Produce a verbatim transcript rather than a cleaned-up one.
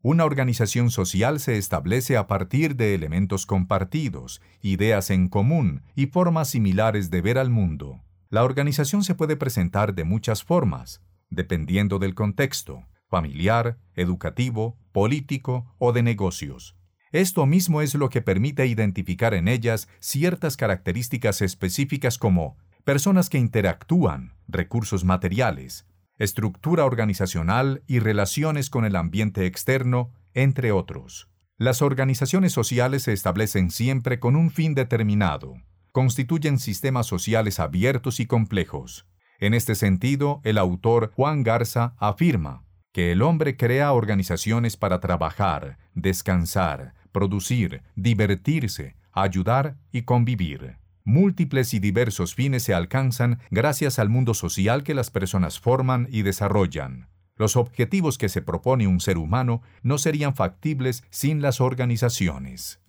Una organización social se establece a partir de elementos compartidos, ideas en común y formas similares de ver al mundo. La organización se puede presentar de muchas formas, dependiendo del contexto, familiar, educativo, político o de negocios. Esto mismo es lo que permite identificar en ellas ciertas características específicas como personas que interactúan, recursos materiales, estructura organizacional y relaciones con el ambiente externo, entre otros. Las organizaciones sociales se establecen siempre con un fin determinado. Constituyen sistemas sociales abiertos y complejos. En este sentido, el autor Juan Garza afirma que el hombre crea organizaciones para trabajar, descansar, producir, divertirse, ayudar y convivir. Múltiples y diversos fines se alcanzan gracias al mundo social que las personas forman y desarrollan. Los objetivos que se propone un ser humano no serían factibles sin las organizaciones.